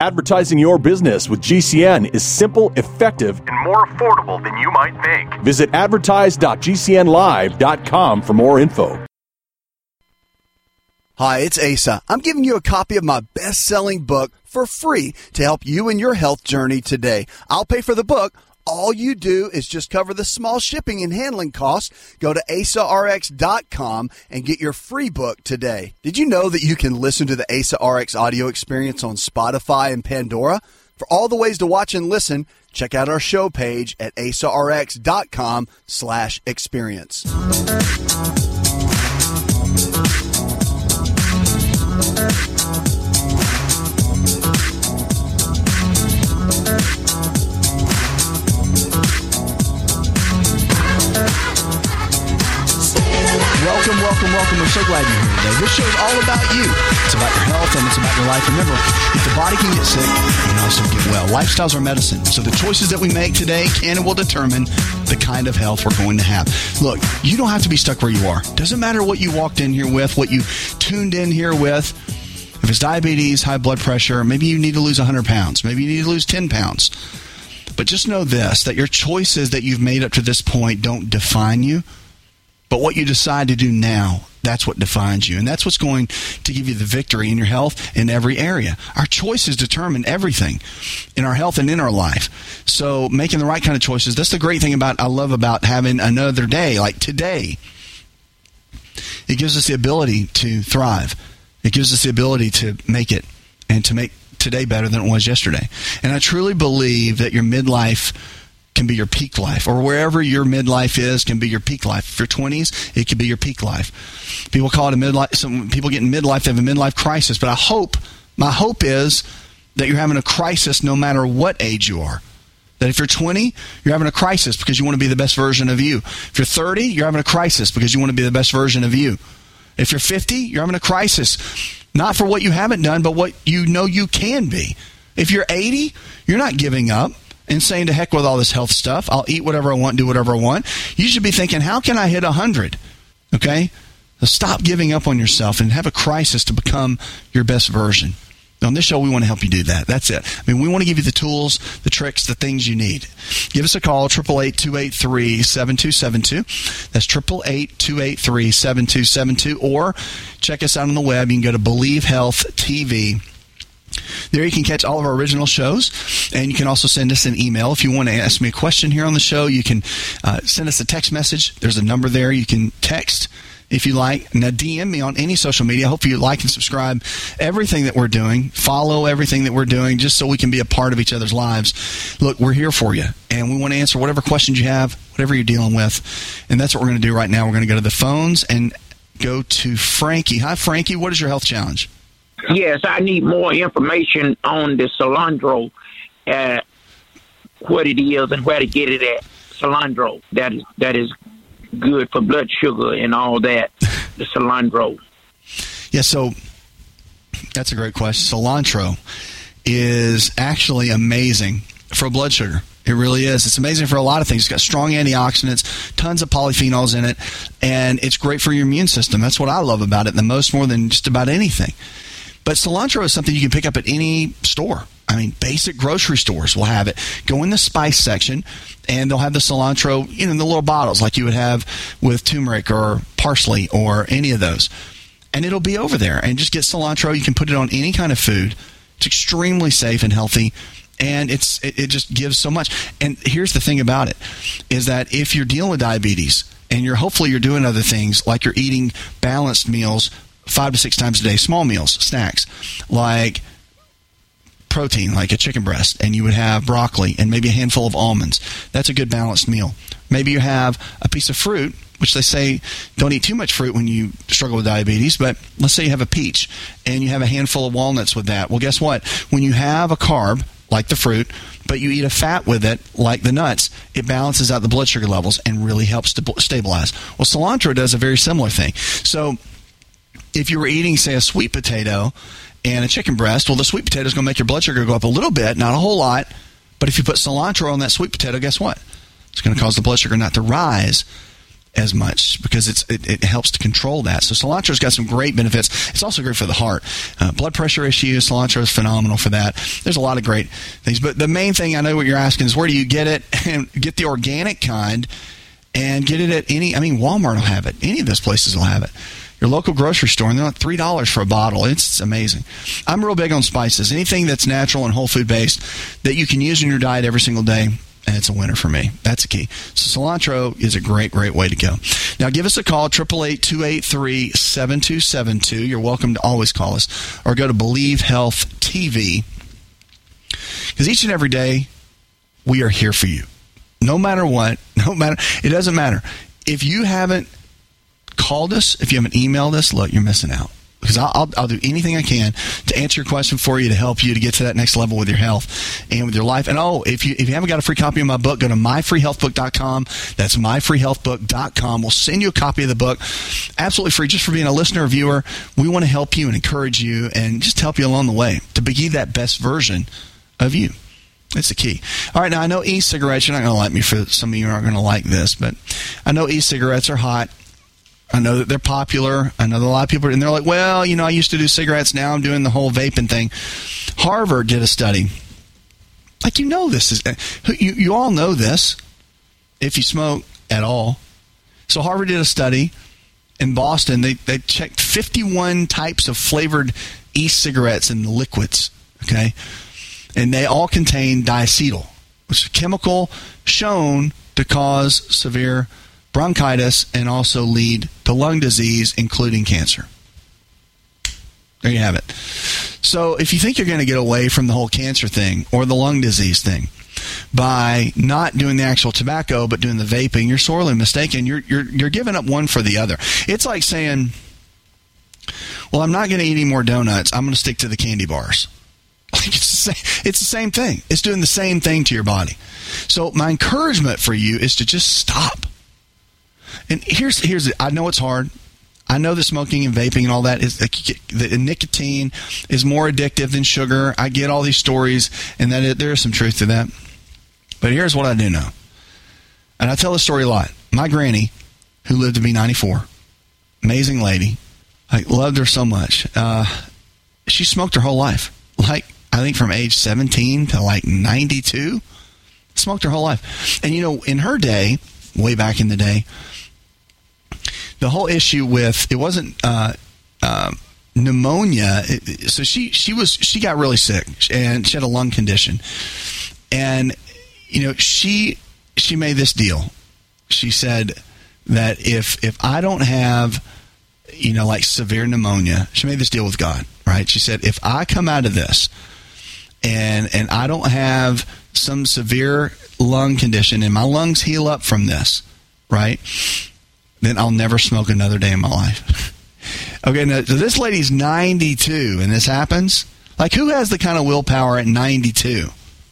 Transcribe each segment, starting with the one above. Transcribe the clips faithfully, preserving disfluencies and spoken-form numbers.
Advertising your business with G C N is simple, effective, and more affordable than you might think. Visit advertise dot g c n live dot com for more info. Hi, it's Asa. I'm giving you a copy of my best-selling book for free to help you in your health journey today. I'll pay for the book. All you do is just cover the small shipping and handling costs. Go to asa r x dot com and get your free book today. Did you know that you can listen to the Asa R X audio experience on Spotify and Pandora? For all the ways to watch and listen, check out our show page at asa r x dot com slash experience. Welcome, welcome, welcome. We're so glad you're here today. This show is all about you. It's about your health and it's about your life. Remember, if the body can get sick, it can also get well. Lifestyles are medicine. So the choices that we make today can and will determine the kind of health we're going to have. Look, you don't have to be stuck where you are. Doesn't matter what you walked in here with, what you tuned in here with. If it's diabetes, high blood pressure, maybe you need to lose one hundred pounds. Maybe you need to lose ten pounds. But just know this, that your choices that you've made up to this point don't define you. But what you decide to do now, that's what defines you. And that's what's going to give you the victory in your health in every area. Our choices determine everything in our health and in our life. So making the right kind of choices, that's the great thing about I love about having another day, like today. It gives us the ability to thrive. It gives us the ability to make it and to make today better than it was yesterday. And I truly believe that your midlife can be your peak life, or wherever your midlife is can be your peak life. If you're twenties, it could be your peak life. People call it a midlife. Some people get in midlife, they have a midlife crisis. But I hope, my hope is that you're having a crisis no matter what age you are. That if you're twenty, you're having a crisis because you want to be the best version of you. If you're thirty, you're having a crisis because you want to be the best version of you. If you're fifty, you're having a crisis, not for what you haven't done, but what you know you can be. If you're eighty, you're not giving up and saying to heck with all this health stuff. I'll eat whatever I want, do whatever I want. You should be thinking, how can I hit one hundred? Okay? So stop giving up on yourself and have a crisis to become your best version. On this show, we want to help you do that. That's it. I mean, we want to give you the tools, the tricks, the things you need. Give us a call, eight eight eight, two eight three, seven two seven two. That's eight eight eight, two eight three, seven two seven two. Or check us out on the web. You can go to Believe Health T V. There you can catch all of our original shows, and you can also send us an email. If you want to ask me a question here on the show, you can uh, send us a text message. There's a number there. You can text if you like. Now, D M me on any social media. I hope you like and subscribe everything that we're doing. Follow everything that we're doing just so we can be a part of each other's lives. Look, we're here for you, and we want to answer whatever questions you have, whatever you're dealing with, and that's what we're going to do right now. We're going to go to the phones and go to Frankie. Hi, Frankie. What is your health challenge? Yes, I need more information on the cilantro, uh, what it is and where to get it at. Cilantro, that is that is good for blood sugar and all that, the cilantro. Yeah, so that's a great question. Cilantro is actually amazing for blood sugar. It really is. It's amazing for a lot of things. It's got strong antioxidants, tons of polyphenols in it, and it's great for your immune system. That's what I love about it the most, more than just about anything. But cilantro is something you can pick up at any store. I mean, basic grocery stores will have it. Go in the spice section, and they'll have the cilantro, you know, in the little bottles like you would have with turmeric or parsley or any of those. And it'll be over there. And just get cilantro. You can put it on any kind of food. It's extremely safe and healthy, and it's it, it just gives so much. And here's the thing about it, is that if you're dealing with diabetes, and you're hopefully you're doing other things, like you're eating balanced meals five to six times a day, small meals, snacks, like protein, like a chicken breast, and you would have broccoli and maybe a handful of almonds. That's a good balanced meal. Maybe you have a piece of fruit, which they say don't eat too much fruit when you struggle with diabetes, but let's say you have a peach and you have a handful of walnuts with that. Well, guess what? When you have a carb, like the fruit, but you eat a fat with it, like the nuts, it balances out the blood sugar levels and really helps to stabilize. Well, cilantro does a very similar thing. So if you were eating, say, a sweet potato and a chicken breast, well, the sweet potato is going to make your blood sugar go up a little bit, not a whole lot. But if you put cilantro on that sweet potato, guess what? It's going to cause the blood sugar not to rise as much because it's it, it helps to control that. So cilantro's got some great benefits. It's also great for the heart. Uh, blood pressure issues, cilantro is phenomenal for that. There's a lot of great things. But the main thing, I know what you're asking, is where do you get it? And get the organic kind and get it at any, I mean, Walmart will have it. Any of those places will have it. Your local grocery store, and they're like three dollars for a bottle. It's, it's amazing. I'm real big on spices. Anything that's natural and whole food based that you can use in your diet every single day, and it's a winner for me. That's the key. So cilantro is a great, great way to go. Now, give us a call, eight eight eight, two eight three, seven two seven two. You're welcome to always call us. Or go to Believe Health T V. Because each and every day, we are here for you. No matter what, no matter, it doesn't matter. If you haven't called us, if you haven't emailed us, look, you're missing out. Because I'll, I'll, I'll do anything I can to answer your question for you, to help you to get to that next level with your health and with your life. And oh, if you if you haven't got a free copy of my book, go to my free health book dot com. That's my free health book dot com. We'll send you a copy of the book, absolutely free, just for being a listener or viewer. We want to help you and encourage you and just help you along the way to be that best version of you. That's the key. All right, now I know e-cigarettes, you're not going to like me for, some of you aren't going to like this, but I know e-cigarettes are hot. I know that they're popular. I know that a lot of people are, and they're like, well, you know, I used to do cigarettes. Now I'm doing the whole vaping thing. Harvard did a study. Like, you know this. is You, you all know this if you smoke at all. So Harvard did a study in Boston. They, they checked fifty-one types of flavored e-cigarettes and liquids, okay? And they all contain diacetyl, which is a chemical shown to cause severe bronchitis and also lead to lung disease, including cancer. There you have it. So if you think you're going to get away from the whole cancer thing or the lung disease thing by not doing the actual tobacco but doing the vaping, you're sorely mistaken. You're you're you're giving up one for the other. It's like saying, well, I'm not going to eat any more donuts. I'm going to stick to the candy bars. Like it's the same, it's the same thing. It's doing the same thing to your body. So my encouragement for you is to just stop. And here's here's it. I know it's hard. I know that smoking and vaping and all that is the nicotine is more addictive than sugar. I get all these stories, and that it, there is some truth to that. But here's what I do know, and I tell this story a lot. My granny, who lived to be ninety-four, amazing lady. I loved her so much. Uh, she smoked her whole life. Like, I think from age seventeen to like ninety-two, smoked her whole life. And, you know, in her day, way back in the day, the whole issue with, it wasn't uh, uh, pneumonia. It, so she, she was, she got really sick, and she had a lung condition. And, you know, she, she made this deal. She said that if, if I don't have, you know, like severe pneumonia, she made this deal with God, right? She said, if I come out of this and, and I don't have some severe lung condition and my lungs heal up from this, right, then I'll never smoke another day in my life. Okay, now, so this lady's ninety-two, and this happens? Like, who has the kind of willpower at ninety-two?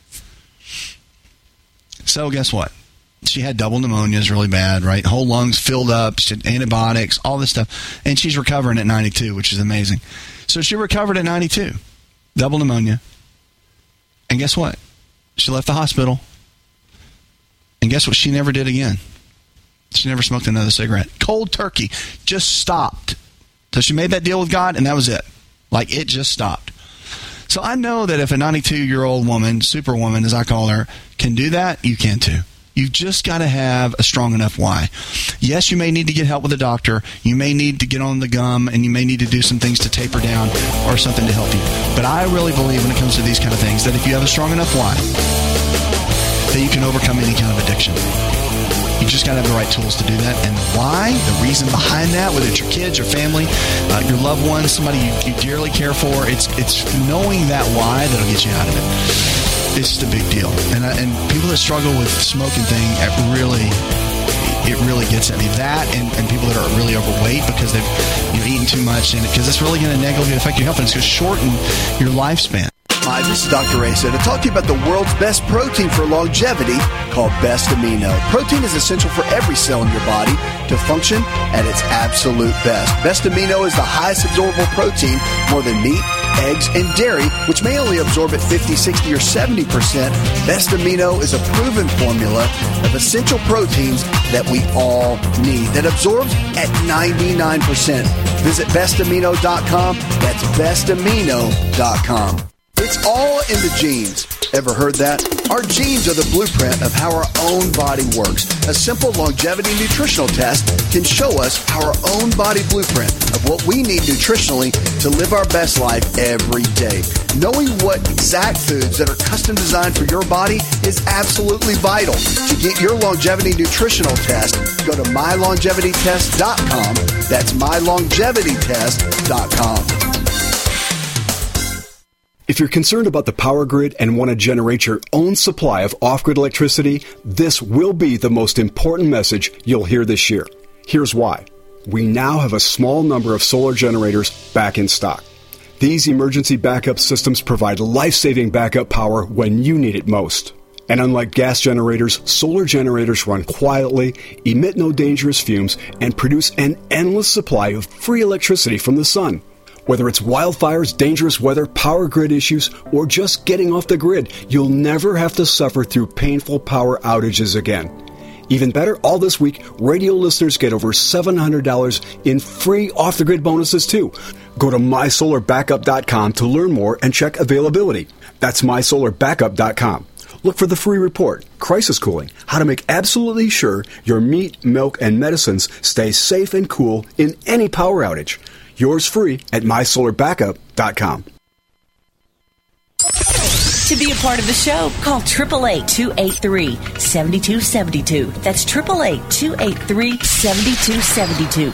So, guess what? She had double pneumonias really bad, right? Whole lungs filled up, she had antibiotics, all this stuff. And she's recovering at ninety-two, which is amazing. So she recovered at ninety-two, double pneumonia. And guess what? She left the hospital. And guess what? She never did again. She never smoked another cigarette. Cold turkey. Just stopped. So she made that deal with God, and that was it. Like, it just stopped. So I know that if a ninety-two-year-old woman, superwoman as I call her, can do that, you can too. You've just got to have a strong enough why. Yes, you may need to get help with a doctor. You may need to get on the gum, and you may need to do some things to taper down or something to help you. But I really believe when it comes to these kind of things that if you have a strong enough why, that you can overcome any kind of addiction. You just got to have the right tools to do that. And why? The reason behind that, whether it's your kids, your family, uh, your loved ones, somebody you, you dearly care for, it's it's knowing that why that'll get you out of it. It's just a big deal. And uh, and people that struggle with smoking thing, it really, it really gets at me. That and, and people that are really overweight because they've you know, eaten too much, and because it's really going to negatively affect your health, and it's going to shorten your lifespan. Hi, this is Doctor Asa to talk to you about the world's best protein for longevity called Best Amino. Protein is essential for every cell in your body to function at its absolute best. Best Amino is the highest absorbable protein, more than meat, eggs, and dairy, which may only absorb at fifty, sixty, or seventy percent, Best Amino is a proven formula of essential proteins that we all need that absorbs at ninety-nine percent. Visit best amino dot com. That's best amino dot com. It's all in the genes. Ever heard that? Our genes are the blueprint of how our own body works. A simple longevity nutritional test can show us our own body blueprint of what we need nutritionally to live our best life every day. Knowing what exact foods that are custom designed for your body is absolutely vital. To get your longevity nutritional test, go to my longevity test dot com. That's my longevity test dot com. If you're concerned about the power grid and want to generate your own supply of off-grid electricity, this will be the most important message you'll hear this year. Here's why. We now have a small number of solar generators back in stock. These emergency backup systems provide life-saving backup power when you need it most. And unlike gas generators, solar generators run quietly, emit no dangerous fumes, and produce an endless supply of free electricity from the sun. Whether it's wildfires, dangerous weather, power grid issues, or just getting off the grid, you'll never have to suffer through painful power outages again. Even better, all this week, radio listeners get over seven hundred dollars in free off-the-grid bonuses, too. Go to my solar backup dot com to learn more and check availability. That's my solar backup dot com. Look for the free report, Crisis Cooling, how to make absolutely sure your meat, milk, and medicines stay safe and cool in any power outage. Yours free at my solar backup dot com. To be a part of the show, call eight eight eight, two eight three, seven two seven two. That's eight eight eight, two eight three, seven two seven two.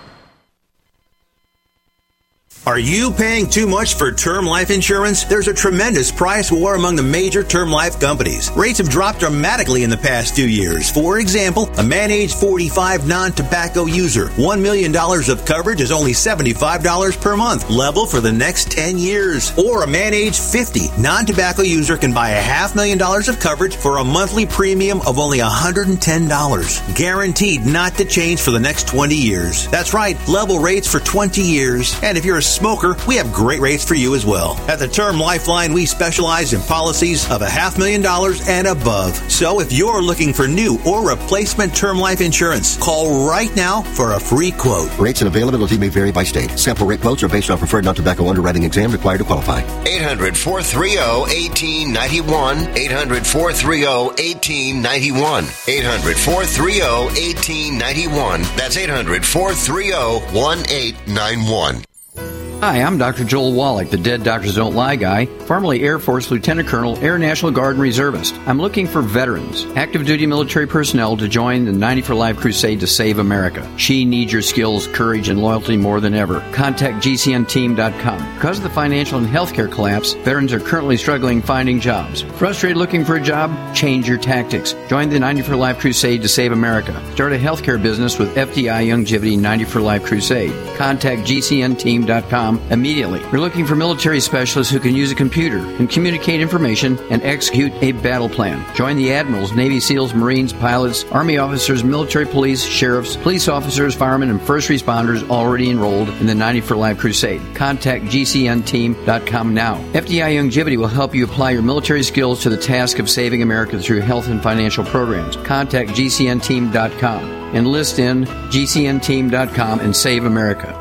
Are you paying too much for term life insurance? There's a tremendous price war among the major term life companies. Rates have dropped dramatically in the past few years. For example, a man age forty-five non-tobacco user, one million dollars of coverage is only seventy-five dollars per month, level for the next ten years. Or a man age fifty non-tobacco user can buy a half million dollars of coverage for a monthly premium of only one hundred ten dollars. Guaranteed not to change for the next twenty years. That's right, level rates for twenty years. And if you're a smoker, we have great rates for you as well. At the Term Lifeline, we specialize in policies of a half million dollars and above. So if you're looking for new or replacement term life insurance, call right now for a free quote. Rates and availability may vary by state. Sample rate quotes are based on preferred non-tobacco underwriting exam required to qualify. eight hundred, four three zero, one eight nine one. eight hundred, four three zero, one eight nine one. eight hundred, four three zero, one eight nine one. That's eight hundred, four three zero, one eight nine one. Hi, I'm Doctor Joel Wallach, the Dead Doctors Don't Lie guy, formerly Air Force Lieutenant Colonel, Air National Guard and Reservist. I'm looking for veterans, active duty military personnel to join the ninety for Life crusade to save America. She needs your skills, courage, and loyalty more than ever. Contact G C N team dot com. Because of the financial and healthcare collapse, veterans are currently struggling finding jobs. Frustrated looking for a job? Change your tactics. Join the ninety for Life crusade to save America. Start a healthcare business with F D I Longevity ninety for Life crusade. Contact G C N team dot com immediately. We're looking for military specialists who can use a computer and communicate information and execute a battle plan. Join the admirals, Navy SEALs, Marines, pilots, Army officers, military police, sheriffs, police officers, firemen, and first responders already enrolled in the ninety for Life crusade. Contact G C N team dot com now. F D I Longevity will help you apply your military skills to the task of saving America through health and financial programs. Contact G C N team dot com. Enlist in G C N team dot com and save America.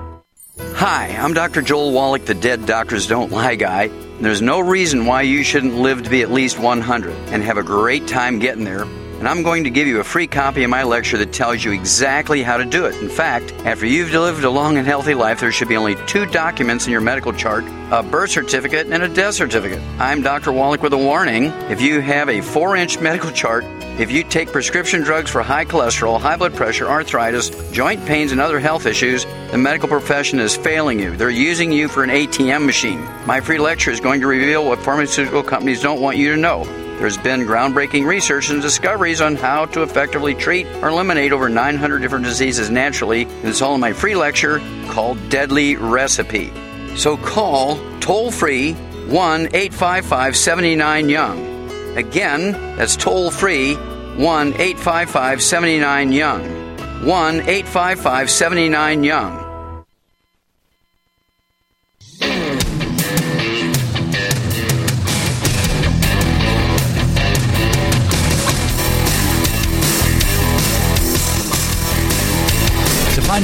Hi, I'm Doctor Joel Wallach, the Dead Doctors Don't Lie guy. There's no reason why you shouldn't live to be at least one hundred and have a great time getting there. And I'm going to give you a free copy of my lecture that tells you exactly how to do it. In fact, after you've lived a long and healthy life, there should be only two documents in your medical chart, a birth certificate and a death certificate. I'm Doctor Wallach with a warning. If you have a four-inch medical chart, if you take prescription drugs for high cholesterol, high blood pressure, arthritis, joint pains, and other health issues, the medical profession is failing you. They're using you for an A T M machine. My free lecture is going to reveal what pharmaceutical companies don't want you to know. There's been groundbreaking research and discoveries on how to effectively treat or eliminate over nine hundred different diseases naturally, and it's all in my free lecture called Deadly Recipe. So call toll-free one eight five five, seven nine, young. Again, that's toll-free one eight five five, seven nine, young. one eight five five, seven nine, young.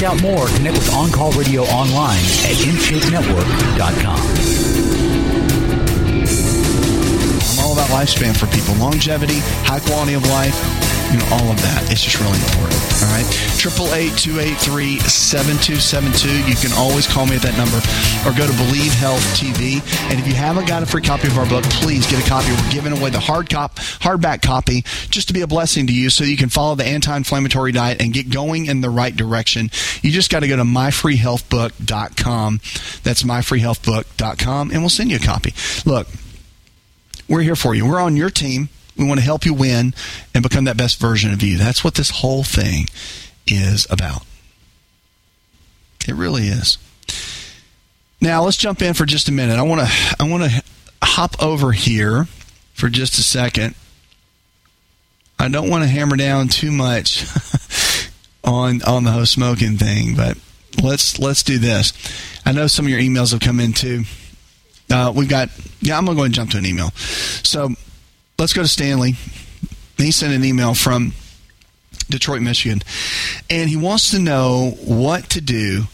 find out more, connect with On Call Radio online at in shape network dot com. I'm all about lifespan for people. Longevity, high quality of life, you know, all of that. It's just really important. All right. eight eight eight, two eight three, seven two seven two. You can always call me at that number or go to Believe Health T V. And if you haven't got a free copy of our book, please get a copy. We're giving away the hard cop, hardback copy just to be a blessing to you so you can follow the anti-inflammatory diet and get going in the right direction. You just got to go to my free health book dot com. That's my free health book dot com, and we'll send you a copy. Look, we're here for you. We're on your team. We want to help you win and become that best version of you. That's what this whole thing is about. It really is. Now, let's jump in for just a minute. I want to I want to hop over here for just a second. I don't want to hammer down too much on on the whole smoking thing, but let's let's do this. I know some of your emails have come in too. Uh, we've got, yeah, I'm going to go ahead and jump to an email. So let's go to Stanley. He sent an email from Detroit, Michigan, and he wants to know what to do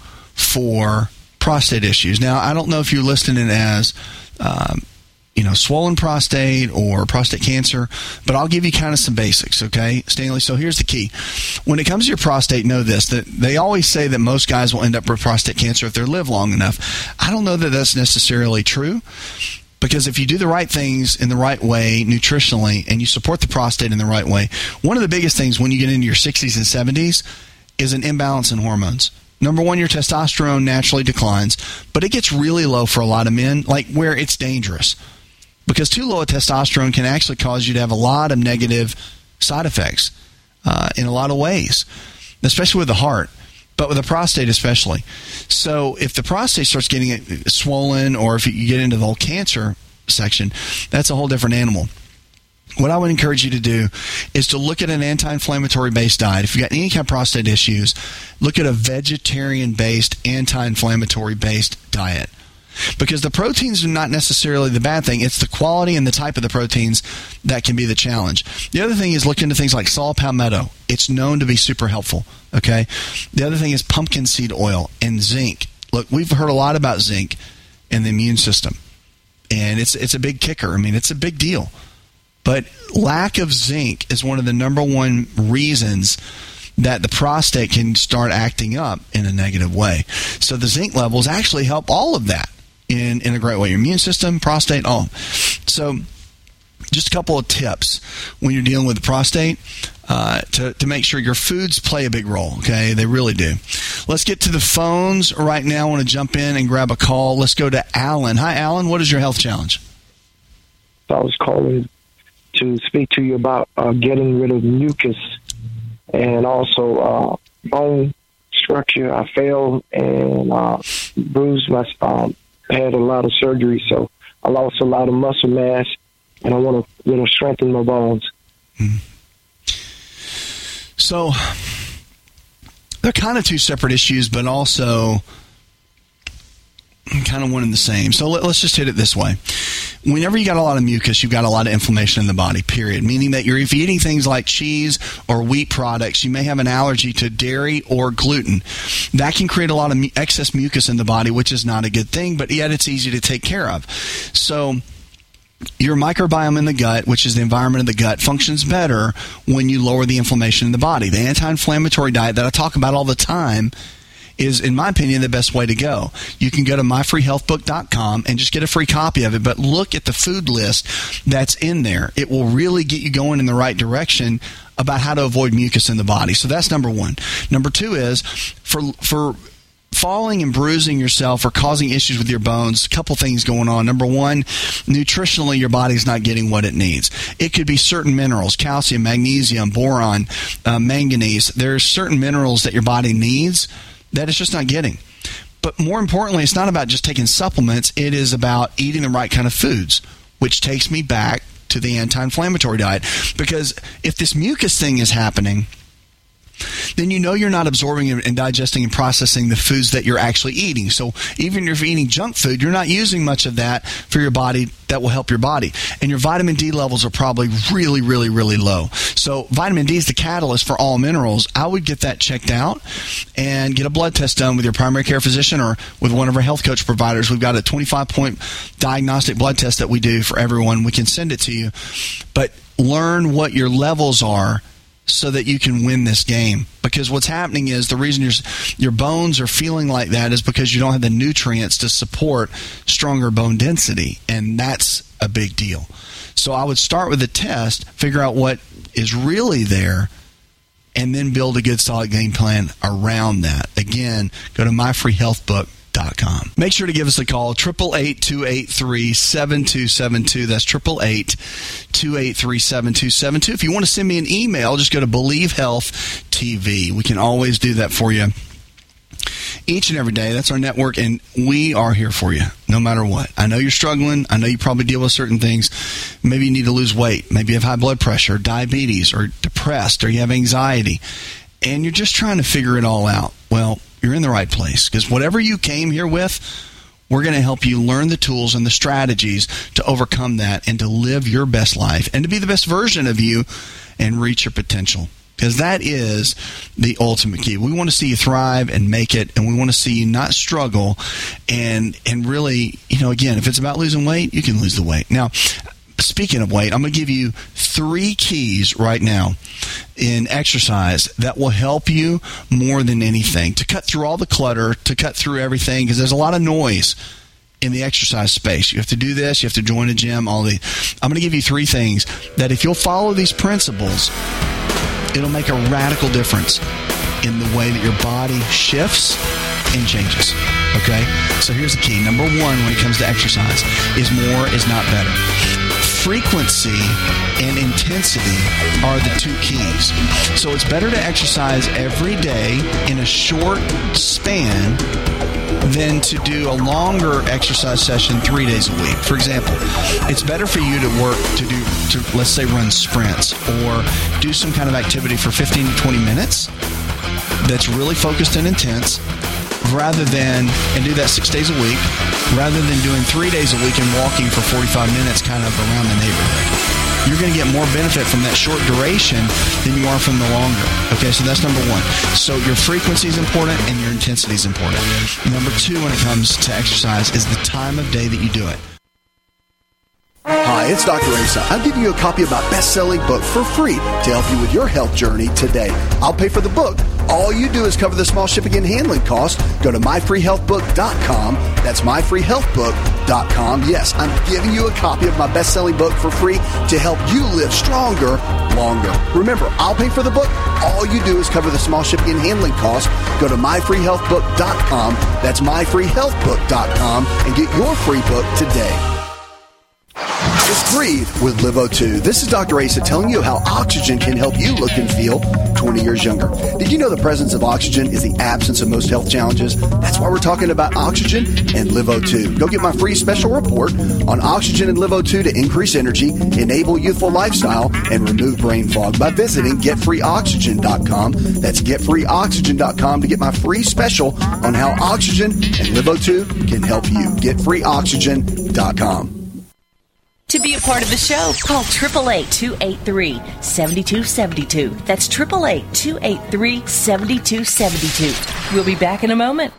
for prostate issues. Now, I don't know if you're listing it as, um, you know, swollen prostate or prostate cancer, but I'll give you kind of some basics, okay, Stanley? So here's the key. When it comes to your prostate, know this, that they always say that most guys will end up with prostate cancer if they live long enough. I don't know that that's necessarily true, because if you do the right things in the right way nutritionally and you support the prostate in the right way, one of the biggest things when you get into your sixties and seventies is an imbalance in hormones. Number one, your testosterone naturally declines, but it gets really low for a lot of men, like where it's dangerous. Because too low a testosterone can actually cause you to have a lot of negative side effects uh, in a lot of ways, especially with the heart, but with the prostate especially. So if the prostate starts getting swollen, or if you get into the whole cancer section, that's a whole different animal. What I would encourage you to do is to look at an anti-inflammatory based diet. If you've got any kind of prostate issues, look at a vegetarian-based, anti-inflammatory based diet. Because the proteins are not necessarily the bad thing. It's the quality and the type of the proteins that can be the challenge. The other thing is look into things like saw palmetto. It's known to be super helpful. Okay. The other thing is pumpkin seed oil and zinc. Look, we've heard a lot about zinc in the immune system, and it's it's a big kicker. I mean, it's a big deal. But lack of zinc is one of the number one reasons that the prostate can start acting up in a negative way. So the zinc levels actually help all of that in, in a great way. Your immune system, prostate, all. So just a couple of tips when you're dealing with the prostate uh, to, to make sure your foods play a big role, okay? They really do. Let's get to the phones right now. I want to jump in and grab a call. Let's go to Alan. Hi, Alan. What is your health challenge? I was calling to speak to you about uh, getting rid of mucus and also uh, bone structure. I fell and uh, bruised my. Um, had a lot of surgery, so I lost a lot of muscle mass, and I want to, you know, strengthen my bones. Mm. So they're kind of two separate issues, but also kind of one and the same. So let, let's just hit it this way. Whenever you got a lot of mucus, you've got a lot of inflammation in the body, period. Meaning that you're if you're eating things like cheese or wheat products, you may have an allergy to dairy or gluten. That can create a lot of mu- excess mucus in the body, which is not a good thing, but yet it's easy to take care of. So your microbiome in the gut, which is the environment of the gut, functions better when you lower the inflammation in the body. The anti-inflammatory diet that I talk about all the time is, in my opinion, the best way to go. You can go to my free health book dot com and just get a free copy of it, but look at the food list that's in there. It will really get you going in the right direction about how to avoid mucus in the body. So that's number one. Number two is for for falling and bruising yourself or causing issues with your bones, a couple things going on. Number one, nutritionally, your body's not getting what it needs. It could be certain minerals, calcium, magnesium, boron, uh, manganese. There's certain minerals that your body needs that it's just not getting. But more importantly, it's not about just taking supplements. It is about eating the right kind of foods, which takes me back to the anti-inflammatory diet. Because if this mucus thing is happening, then you know you're not absorbing and digesting and processing the foods that you're actually eating. So even if you're eating junk food, you're not using much of that for your body that will help your body. And your vitamin D levels are probably really, really, really low. So vitamin D is the catalyst for all minerals. I would get that checked out and get a blood test done with your primary care physician or with one of our health coach providers. We've got a twenty-five point diagnostic blood test that we do for everyone. We can send it to you. But learn what your levels are so that you can win this game. Because what's happening is the reason your your bones are feeling like that is because you don't have the nutrients to support stronger bone density, and that's a big deal. So I would start with a test, figure out what is really there, and then build a good solid game plan around that. Again, go to my free health book dot com. Make sure to give us a call, eight eight eight, two eight three, seven two seven two. That's eight eight eight, two eight three, seven two seven two. If you want to send me an email, just go to Believe Health T V. We can always do that for you each and every day. That's our network, and we are here for you no matter what. I know you're struggling. I know you probably deal with certain things. Maybe you need to lose weight. Maybe you have high blood pressure, diabetes, or depressed, or you have anxiety, and you're just trying to figure it all out. Well, you're in the right place, because whatever you came here with, we're going to help you learn the tools and the strategies to overcome that and to live your best life and to be the best version of you and reach your potential, because that is the ultimate key. We want to see you thrive and make it, and we want to see you not struggle. And and really, you know, again, if it's about losing weight, you can lose the weight. Now, speaking of weight, I'm going to give you three keys right now in exercise that will help you more than anything to cut through all the clutter, to cut through everything, because there's a lot of noise in the exercise space. You have to do this, you have to join a gym, all these. I'm going to give you three things that if you'll follow these principles, it'll make a radical difference in the way that your body shifts and changes. Okay? So here's the key. Number one when it comes to exercise is more is not better. Frequency and intensity are the two keys. So it's better to exercise every day in a short span than to do a longer exercise session three days a week. For example, it's better for you to work to do, to let's say run sprints or do some kind of activity for fifteen to twenty minutes that's really focused and intense, rather than, and do that six days a week, rather than doing three days a week and walking for forty-five minutes kind of around the neighborhood. You're going to get more benefit from that short duration than you are from the longer. Okay, so that's number one. So your frequency is important and your intensity is important. Number two when it comes to exercise is the time of day that you do it. Hi, it's Doctor Asa. I'm giving you a copy of my best-selling book for free to help you with your health journey today. I'll pay for the book. All you do is cover the small shipping and handling costs. Go to my free health book dot com. That's my free health book dot com. Yes, I'm giving you a copy of my best-selling book for free to help you live stronger, longer. Remember, I'll pay for the book. All you do is cover the small shipping and handling costs. Go to my free health book dot com. That's my free health book dot com and get your free book today. Just breathe with Live O two. This is Doctor Asa telling you how oxygen can help you look and feel twenty years younger. Did you know the presence of oxygen is the absence of most health challenges? That's why we're talking about oxygen and Live O two. Go get my free special report on oxygen and Live O two to increase energy, enable youthful lifestyle, and remove brain fog by visiting get free oxygen dot com. That's get free oxygen dot com to get my free special on how oxygen and Live O two can help you. get free oxygen dot com. To be a part of the show, call eight eight eight, two eight three, seven two seven two. That's eight eight eight, two eight three, seven two seven two. We'll be back in a moment.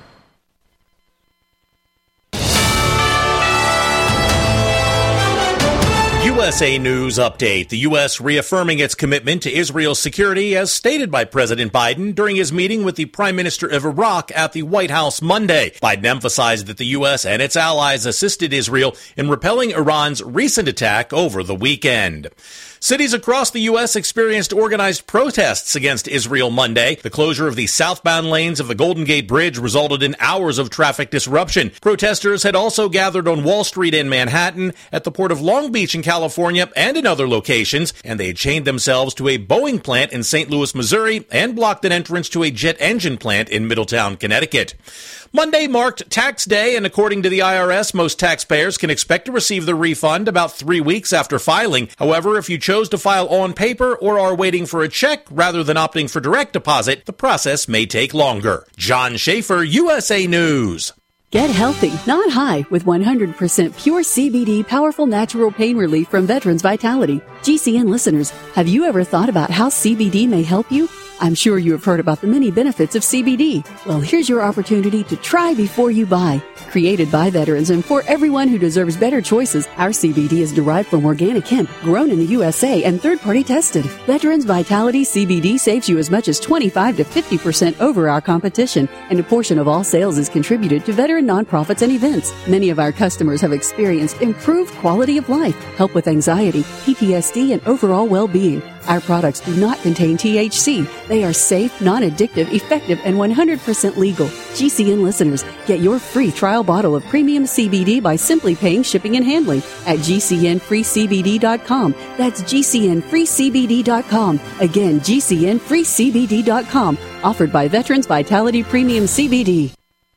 U S A News Update. The U S reaffirming its commitment to Israel's security as stated by President Biden during his meeting with the Prime Minister of Iraq at the White House Monday. Biden emphasized that the U S and its allies assisted Israel in repelling Iran's recent attack over the weekend. Cities across the U S experienced organized protests against Israel Monday. The closure of the southbound lanes of the Golden Gate Bridge resulted in hours of traffic disruption. Protesters had also gathered on Wall Street in Manhattan, at the Port of Long Beach in California, California and in other locations, and they had chained themselves to a Boeing plant in Saint Louis, Missouri, and blocked an entrance to a jet engine plant in Middletown, Connecticut. Monday marked tax day, and according to the I R S, most taxpayers can expect to receive the refund about three weeks after filing. However, if you chose to file on paper or are waiting for a check rather than opting for direct deposit, the process may take longer. John Schaefer, U S A News. Get healthy, not high, with one hundred percent pure C B D powerful natural pain relief from Veterans Vitality. G C N listeners, have you ever thought about how C B D may help you? I'm sure you have heard about the many benefits of C B D. Well, here's your opportunity to try before you buy. Created by veterans and for everyone who deserves better choices, our C B D is derived from organic hemp, grown in the U S A and third-party tested. Veterans Vitality C B D saves you as much as twenty-five to fifty percent over our competition, and a portion of all sales is contributed to veteran nonprofits and events. Many of our customers have experienced improved quality of life, help with anxiety, P T S D, and overall well-being. Our products do not contain T H C. They are safe, non-addictive, effective, and one hundred percent legal. G C N listeners, get your free trial bottle of premium C B D by simply paying shipping and handling at G C N free C B D dot com. That's G C N free C B D dot com. Again, G C N free C B D dot com. Offered by Veterans Vitality Premium C B D.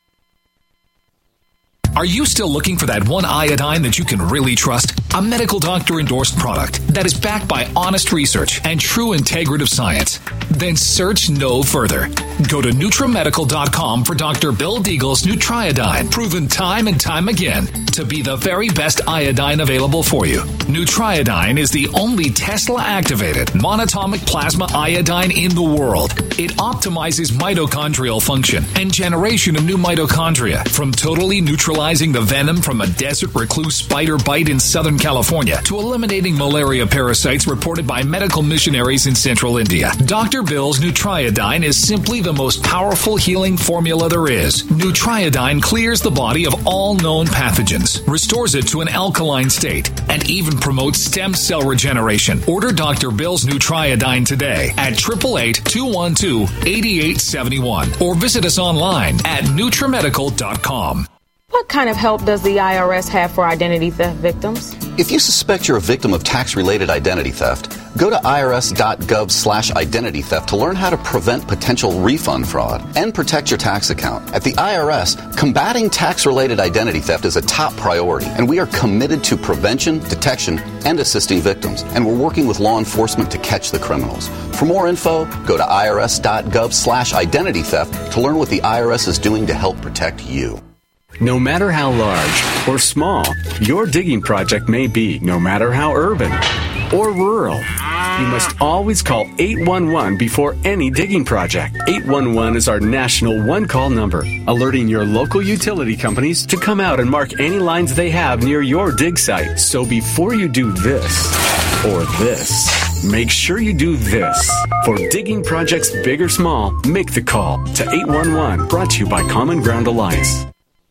Are you still looking for that one iodine that you can really trust? A medical doctor endorsed product that is backed by honest research and true integrative science? Then search no further. Go to Nutramedical dot com for Doctor Bill Deagle's Nutriodine, proven time and time again to be the very best iodine available for you. Nutriodine is the only Tesla-activated monatomic plasma iodine in the world. It optimizes mitochondrial function and generation of new mitochondria from totally neutralizing the venom from a desert recluse spider bite in Southern California to eliminating malaria parasites reported by medical missionaries in central India. Doctor Bill's Nutriodine is simply the most powerful healing formula there is. Nutriodine clears the body of all known pathogens, restores it to an alkaline state, and even promotes stem cell regeneration. Order Doctor Bill's Nutriodine today at eight eight eight, two one two, eight eight seven one or visit us online at Nutramedical dot com. What kind of help does the I R S have for identity theft victims? If you suspect you're a victim of tax-related identity theft, go to I R S dot gov slash identity theft to learn how to prevent potential refund fraud and protect your tax account. At the I R S, combating tax-related identity theft is a top priority, and we are committed to prevention, detection, and assisting victims. And we're working with law enforcement to catch the criminals. For more info, go to I R S dot gov slash identity theft to learn what the I R S is doing to help protect you. No matter how large or small your digging project may be, no matter how urban or rural, you must always call eight one one before any digging project. eight one one is our national one-call number, alerting your local utility companies to come out and mark any lines they have near your dig site. So before you do this or this, make sure you do this. For digging projects big or small, make the call to eight one one, brought to you by Common Ground Alliance.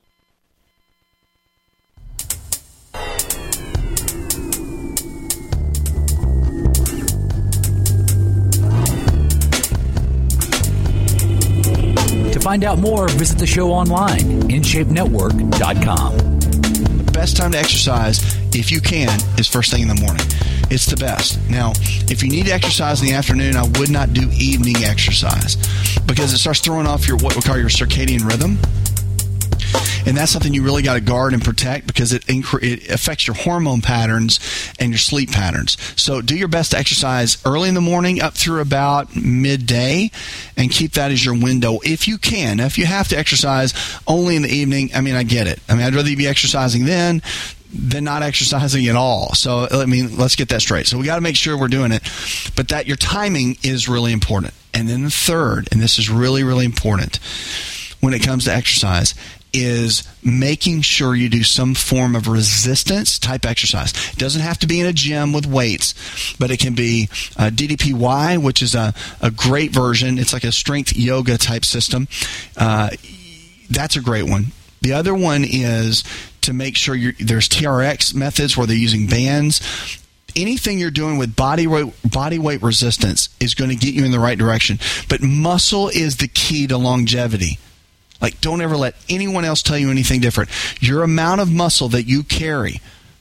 Find out more, visit the show online, in shape network dot com. The best time to exercise, if you can, is first thing in the morning. It's the best. Now, if you need to exercise in the afternoon, I would not do evening exercise because it starts throwing off your what we call your circadian rhythm. And that's something you really got to guard and protect because it, inc- it affects your hormone patterns and your sleep patterns. So do your best to exercise early in the morning up through about midday and keep that as your window if you can. Now, if you have to exercise only in the evening, I mean, I get it. I mean, I'd rather you be exercising then than not exercising at all. So, I mean, let's get that straight. So we got to make sure we're doing it. But that your timing is really important. And then the third, and this is really, really important when it comes to exercise, is making sure you do some form of resistance type exercise. It doesn't have to be in a gym with weights, but it can be uh, D D P Y, which is a, a great version. It's like a strength yoga type system. Uh, that's a great one. The other one is to make sure you're, there's T R X methods where they're using bands. Anything you're doing with body weight, body weight resistance is going to get you in the right direction. But muscle is the key to longevity. Like, don't ever let anyone else tell you anything different. Your amount of muscle that you carry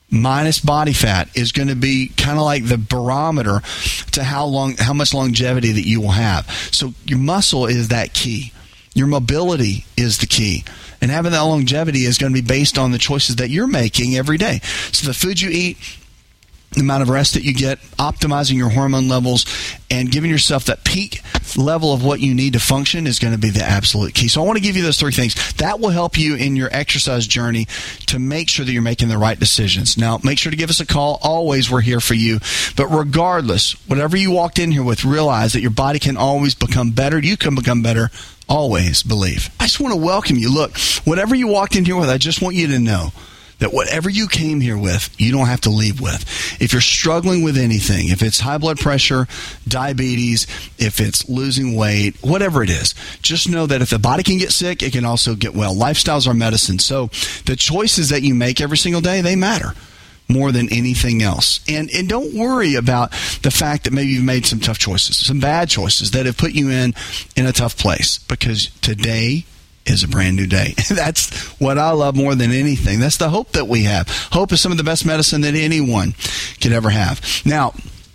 minus body fat is going to be kind of like the barometer to how long, how much longevity that you will have. So your muscle is that key. Your mobility is the key. And having that longevity is going to be based on the choices that you're making every day. So the food you eat, the amount of rest that you get, optimizing your hormone levels, and giving yourself that peak level of what you need to function is going to be the absolute key. So I want to give you those three things. That will help you in your exercise journey to make sure that you're making the right decisions. Now, make sure to give us a call. Always, we're here for you. But regardless, whatever you walked in here with, realize that your body can always become better. You can become better. Always believe. I just want to welcome you. Look, whatever you walked in here with, I just want you to know that whatever you came here with, you don't have to leave with. If you're struggling with anything, if it's high blood pressure, diabetes, if it's losing weight, whatever it is, just know that if the body can get sick, it can also get well. Lifestyles are medicine. So the choices that you make every single day, they matter more than anything else. And and don't worry about the fact that maybe you've made some tough choices, some bad choices that have put you in, in a tough place, because today is a brand new day. That's what I love more than anything. That's the hope that we have. Hope is some of the best medicine that anyone could ever have. Now,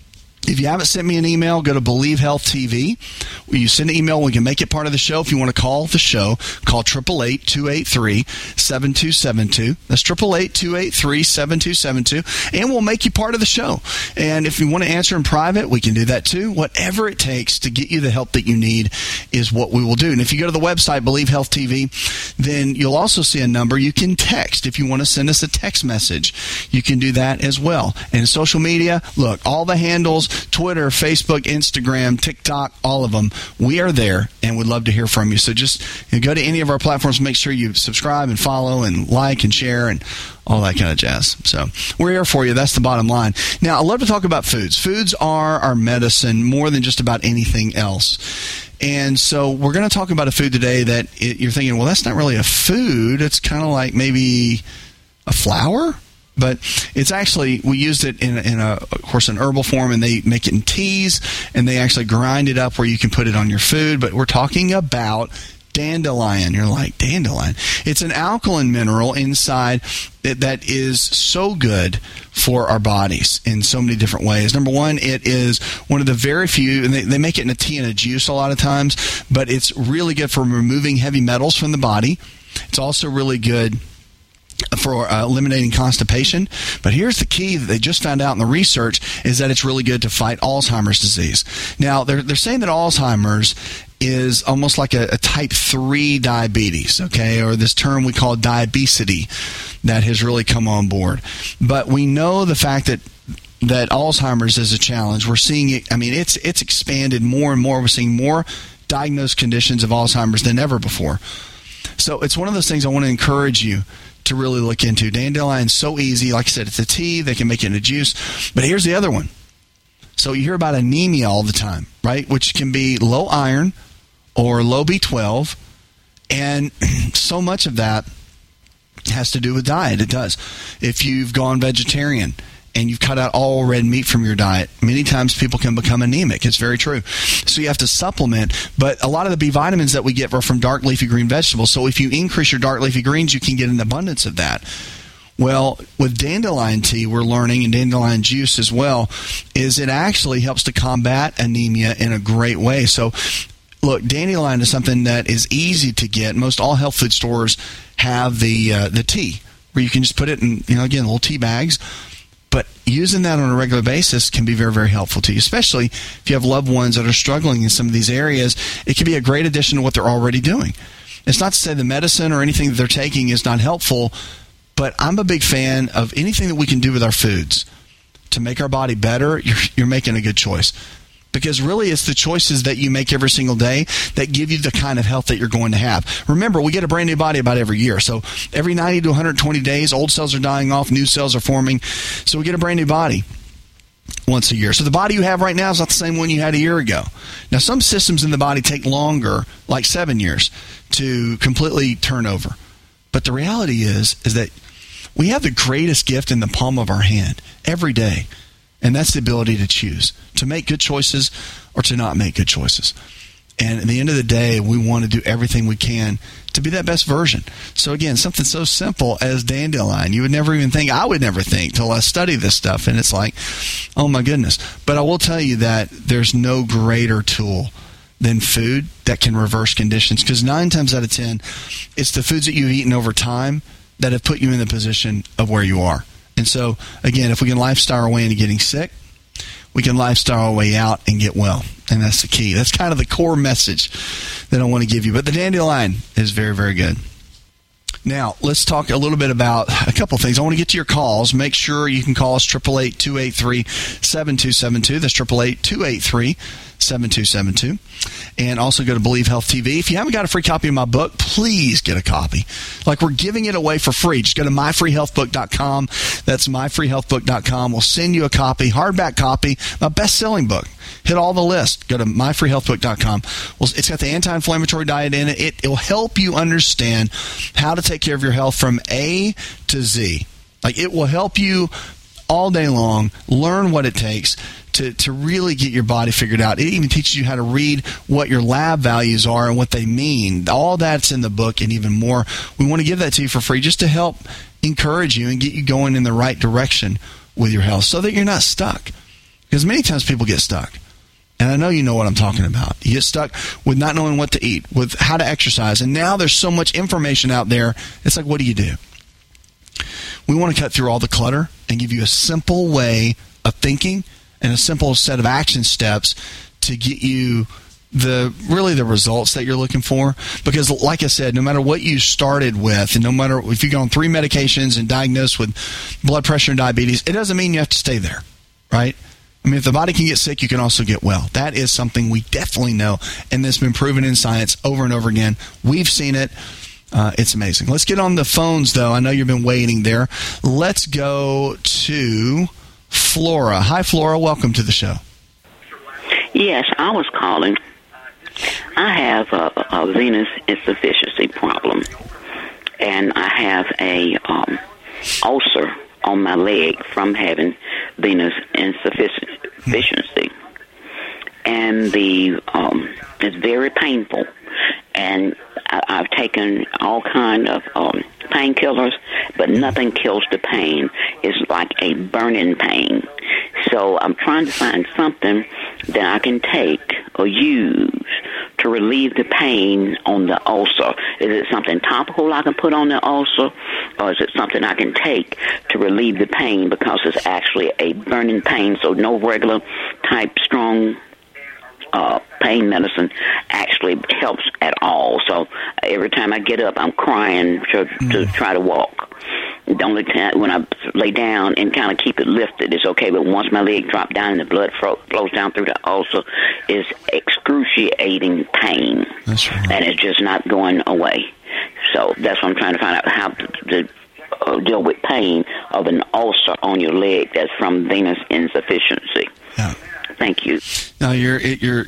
if you haven't sent me an email, go to Believe Health T V. You send an email, we can make it part of the show. If you want to call the show, call eight eight eight, two eight three, seven two seven two. That's eight eight eight, two eight three, seven two seven two. And we'll make you part of the show. And if you want to answer in private, we can do that too. Whatever it takes to get you the help that you need is what we will do. And if you go to the website, Believe Health T V, then you'll also see a number you can text. If you want to send us a text message, you can do that as well. And social media, look, all the handles, Twitter, Facebook, Instagram, TikTok, all of them. We are there and would love to hear from you. So just you know, go to any of our platforms, make sure you subscribe and follow and like and share and all that kind of jazz. So we're here for you. That's the bottom line. Now, I love to talk about foods. Foods are our medicine more than just about anything else. And so we're going to talk about a food today that it, you're thinking, well, that's not really a food. It's kind of like maybe a flower. But it's actually, we used it in, in a, of course, an herbal form, and they make it in teas, and they actually grind it up where you can put it on your food. But we're talking about dandelion. You're like, dandelion? It's an alkaline mineral inside that, that is so good for our bodies in so many different ways. Number one, it is one of the very few, and they, they make it in a tea and a juice a lot of times, but it's really good for removing heavy metals from the body. It's also really good for uh, eliminating constipation. But here's the key that they just found out in the research is that it's really good to fight Alzheimer's disease. Now, they're, they're saying that Alzheimer's is almost like a, a type three diabetes, okay, or this term we call diabesity that has really come on board. But we know the fact that that Alzheimer's is a challenge. We're seeing it, I mean, it's it's expanded more and more. We're seeing more diagnosed conditions of Alzheimer's than ever before. So it's one of those things I want to encourage you to really look into. Dandelion's so easy. Like I said, it's a tea. They can make it in a juice. But here's the other one. So you hear about anemia all the time, right? Which can be low iron or low B twelve. And so much of that has to do with diet. It does. If you've gone vegetarian and you've cut out all red meat from your diet, many times people can become anemic. It's very true. So you have to supplement. But a lot of the B vitamins that we get are from dark leafy green vegetables. So if you increase your dark leafy greens, you can get an abundance of that. Well, with dandelion tea, we're learning, and dandelion juice as well, is it actually helps to combat anemia in a great way. So look, dandelion is something that is easy to get. Most all health food stores have the uh, the tea, where you can just put it in, you know, again, little tea bags. But using that on a regular basis can be very, very helpful to you, especially if you have loved ones that are struggling in some of these areas. It can be a great addition to what they're already doing. It's not to say the medicine or anything that they're taking is not helpful, but I'm a big fan of anything that we can do with our foods to make our body better. You're, you're making a good choice. Because really it's the choices that you make every single day that give you the kind of health that you're going to have. Remember, we get a brand new body about every year. So every ninety to one hundred twenty days, old cells are dying off, new cells are forming. So we get a brand new body once a year. So the body you have right now is not the same one you had a year ago. Now, some systems in the body take longer, like seven years, to completely turn over. But the reality is, is that we have the greatest gift in the palm of our hand every day. And that's the ability to choose, to make good choices or to not make good choices. And at the end of the day, we want to do everything we can to be that best version. So again, something so simple as dandelion, you would never even think, I would never think till I study this stuff. And it's like, oh my goodness. But I will tell you that there's no greater tool than food that can reverse conditions, because nine times out of ten, it's the foods that you've eaten over time that have put you in the position of where you are. And so, again, if we can lifestyle our way into getting sick, we can lifestyle our way out and get well. And that's the key. That's kind of the core message that I want to give you. But the dandelion is very, very good. Now, let's talk a little bit about a couple things. I want to get to your calls. Make sure you can call us, eight eight eight, two eight three, seven two seven two. That's eight eight eight, two eight three, seven two seven two. And also go to Believe Health T V. If you haven't got a free copy of my book, please get a copy. Like, we're giving it away for free. Just go to my free health book dot com. That's my free health book dot com. We'll send you a copy, hardback copy, my best-selling book. Hit all the list. Go to my free health book dot com. Well, it's got the anti-inflammatory diet in it. it. It will help you understand how to take care of your health from A to Z. Like, it will help you all day long learn what it takes to, to really get your body figured out. It even teaches you how to read what your lab values are and what they mean. All that's in the book and even more. We want to give that to you for free just to help encourage you and get you going in the right direction with your health so that you're not stuck. Because many times people get stuck. And I know you know what I'm talking about. You get stuck with not knowing what to eat, with how to exercise. And now there's so much information out there. It's like, what do you do? We want to cut through all the clutter and give you a simple way of thinking and a simple set of action steps to get you the really the results that you're looking for. Because like I said, no matter what you started with, and no matter if you've gone three medications and diagnosed with blood pressure and diabetes, it doesn't mean you have to stay there, right? I mean, if the body can get sick, you can also get well. That is something we definitely know, and that's been proven in science over and over again. We've seen it. Uh, it's amazing. Let's get on the phones, though. I know you've been waiting there. Let's go to Flora. Hi, Flora. Welcome to the show. Yes, I was calling. I have a, a venous insufficiency problem, and I have a um, ulcer on my leg from having venous insufficiency. And the um, it's very painful. And I, I've taken all kind of um, painkillers, but nothing kills the pain. It's like a burning pain. So I'm trying to find something that I can take or use to relieve the pain on the ulcer. Is it something topical I can put on the ulcer, or is it something I can take to relieve the pain, because it's actually a burning pain, so no regular type strong uh, pain medicine actually helps at all. So every time I get up, I'm crying to, mm. to try to walk. The only time when I lay down and kind of keep it lifted is okay, but once my leg drops down and the blood fro- flows down through the ulcer, is excruciating pain. That's right. And it's just not going away. So that's what I'm trying to find out, how to, to uh, deal with pain of an ulcer on your leg that's from venous insufficiency. Yeah. Thank you. Now, you're, you're,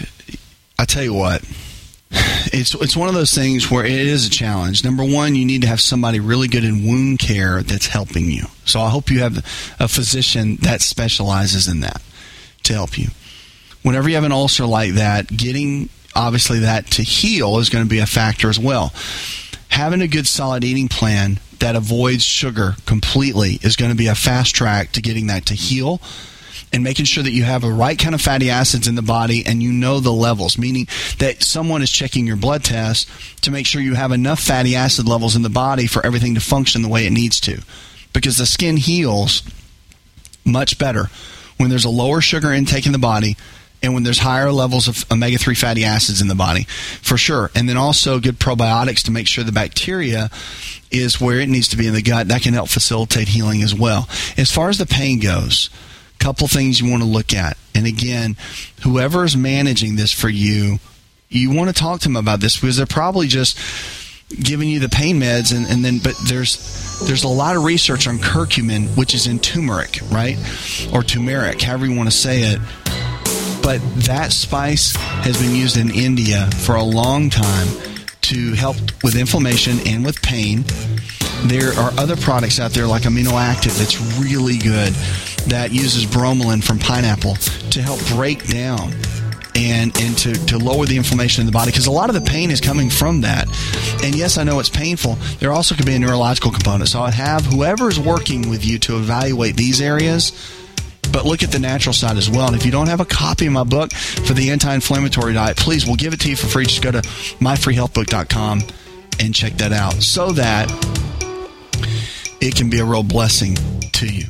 I tell you what. It's it's one of those things where it is a challenge. Number one, you need to have somebody really good in wound care that's helping you. So I hope you have a physician that specializes in that to help you. Whenever you have an ulcer like that, getting, obviously, that to heal is going to be a factor as well. Having a good solid eating plan that avoids sugar completely is going to be a fast track to getting that to heal, and making sure that you have the right kind of fatty acids in the body and you know the levels, meaning that someone is checking your blood test to make sure you have enough fatty acid levels in the body for everything to function the way it needs to. Because the skin heals much better when there's a lower sugar intake in the body and when there's higher levels of omega three fatty acids in the body, for sure. And then also good probiotics to make sure the bacteria is where it needs to be in the gut. That can help facilitate healing as well. As far as the pain goes, couple things you want to look at. And again, whoever is managing this for you, you want to talk to them about this, because they're probably just giving you the pain meds, and, and then but there's there's a lot of research on curcumin, which is in turmeric, right? Or turmeric, however you want to say it. But that spice has been used in India for a long time to help with inflammation and with pain. There are other products out there like Amino Active that's really good, that uses bromelain from pineapple to help break down and, and to, to lower the inflammation in the body, because a lot of the pain is coming from that. And yes, I know it's painful. There also could be a neurological component. So I'd have whoever is working with you to evaluate these areas, but look at the natural side as well. And if you don't have a copy of my book for the anti-inflammatory diet, please, we'll give it to you for free. Just go to my free health book dot com and check that out so that it can be a real blessing to you.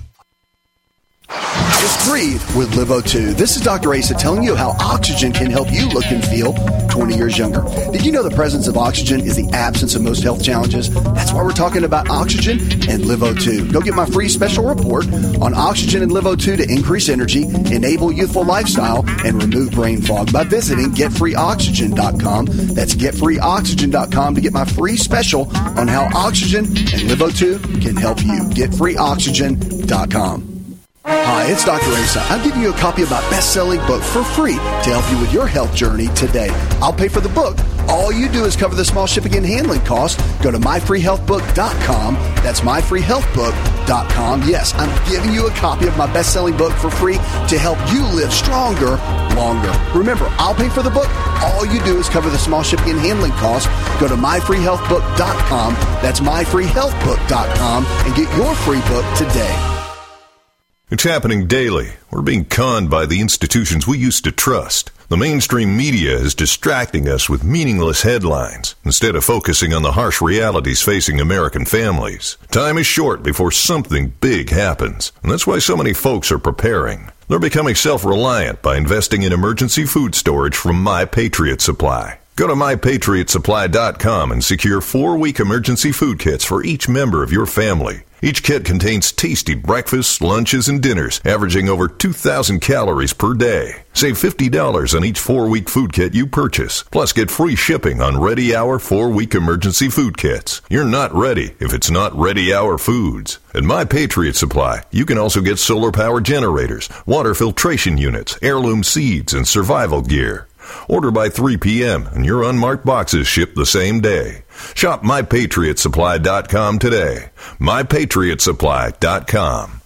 Just breathe with Live O two. This is Doctor Asa telling you how oxygen can help you look and feel twenty years younger. Did you know the presence of oxygen is the absence of most health challenges? That's why we're talking about oxygen and Live O two. Go get my free special report on oxygen and Live O two to increase energy, enable youthful lifestyle, and remove brain fog by visiting get free oxygen dot com. That's get free oxygen dot com to get my free special on how oxygen and Live O two can help you. get free oxygen dot com. Hi, it's Doctor Asa. I'm giving you a copy of my best-selling book for free to help you with your health journey today. I'll pay for the book. All you do is cover the small shipping and handling costs. Go to my free health book dot com. That's my free health book dot com. Yes, I'm giving you a copy of my best-selling book for free to help you live stronger, longer. Remember, I'll pay for the book. All you do is cover the small shipping and handling costs. Go to my free health book dot com. That's my free health book dot com and get your free book today. It's happening daily. We're being conned by the institutions we used to trust. The mainstream media is distracting us with meaningless headlines instead of focusing on the harsh realities facing American families. Time is short before something big happens, and that's why so many folks are preparing. They're becoming self-reliant by investing in emergency food storage from My Patriot Supply. Go to my patriot supply dot com and secure four-week emergency food kits for each member of your family. Each kit contains tasty breakfasts, lunches, and dinners, averaging over two thousand calories per day. Save fifty dollars on each four-week food kit you purchase. Plus, get free shipping on Ready Hour four-week emergency food kits. You're not ready if it's not Ready Hour Foods. At My Patriot Supply, you can also get solar power generators, water filtration units, heirloom seeds, and survival gear. Order by three p.m. and your unmarked boxes ship the same day. Shop my patriot supply dot com today. my patriot supply dot com.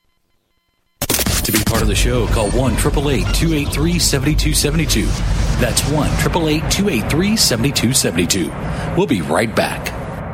To be part of the show, call one eight eight eight, two eight three, seven two seven two. That's one eight eight eight, two eight three, seven two seven two. We'll be right back.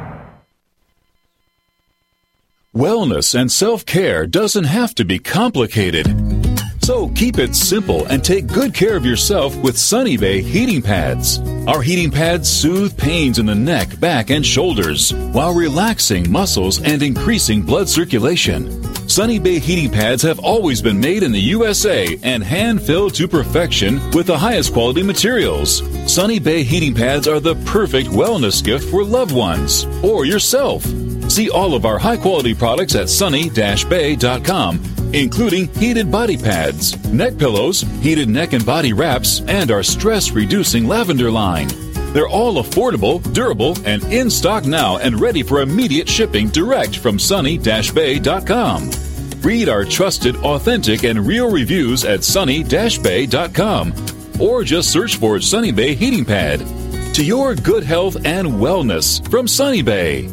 Wellness and self-care doesn't have to be complicated. So keep it simple and take good care of yourself with Sunny Bay heating pads. Our heating pads soothe pains in the neck, back, and shoulders while relaxing muscles and increasing blood circulation. Sunny Bay heating pads have always been made in the U S A and hand-filled to perfection with the highest quality materials. Sunny Bay heating pads are the perfect wellness gift for loved ones or yourself. See all of our high-quality products at sunny dash bay dot com, including heated body pads, neck pillows, heated neck and body wraps, and our stress-reducing lavender line. They're all affordable, durable, and in stock now and ready for immediate shipping direct from sunny dash bay dot com. Read our trusted, authentic, and real reviews at sunny dash bay dot com or just search for Sunny Bay Heating Pad. To your good health and wellness from Sunny Bay.